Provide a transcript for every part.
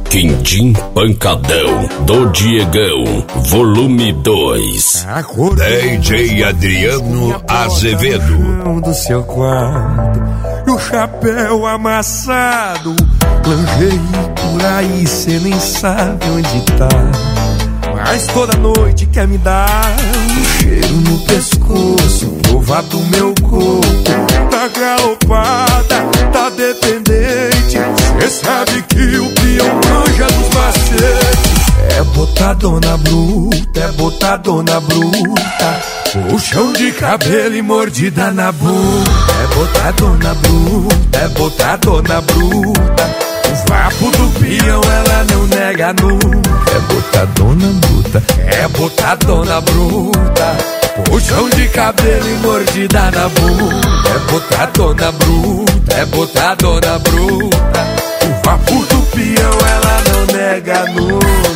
Quindim Pancadão do Diegão, volume 2. DJ Adriano Azevedo. Do seu quarto e o chapéu amassado, lingerie por aí, cê nem sabe onde tá. Mas toda noite quer me dar um cheiro no pescoço, provar do meu corpo. Tá galopada, tá dependente, cê sabe que o peão manja dos macetes. É botadona bruta, é botadona bruta, puxão de cabelo e mordida na bunda. É botadona bruta, é botadona bruta, o vapo do peão ela não nega nunca. É botadona bruta, é botadona bruta, puxão de cabelo e mordida na bunda. É botadona bruta, é botadona bruta, o vapo do peão ela não nega nunca.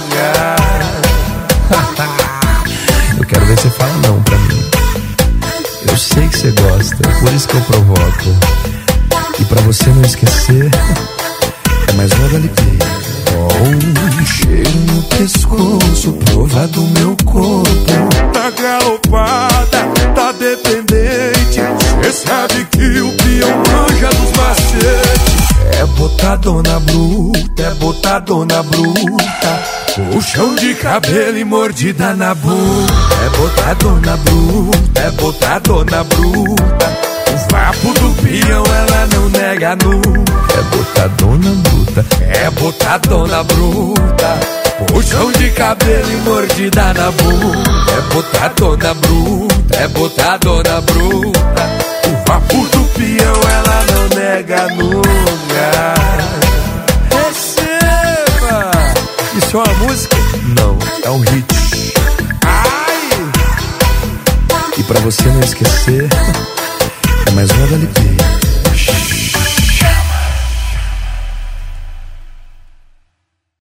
Eu quero ver você falar não pra mim. Eu sei que você gosta, por isso que eu provoco. E pra você não esquecer, é mais uma galipeia. Um cheiro no pescoço, prova do meu corpo. Tá galopada, tá dependente, cê sabe que o peão manja dos macetes. É botadona bruta, é botadona bruta, puxão de cabelo e mordida na bunda. É botadona bruta, é botadona bruta, o vapo do peão ela não nega nunca. É botadona bruta, é botadona bruta, puxão de cabelo e mordida na bunda. É botadona bruta, é botadona bruta, o vapo do peão ela não nega nunca. Receba! Isso é uma música? Não, é um hit. Ai! E pra você não esquecer, é mais uma galipeia.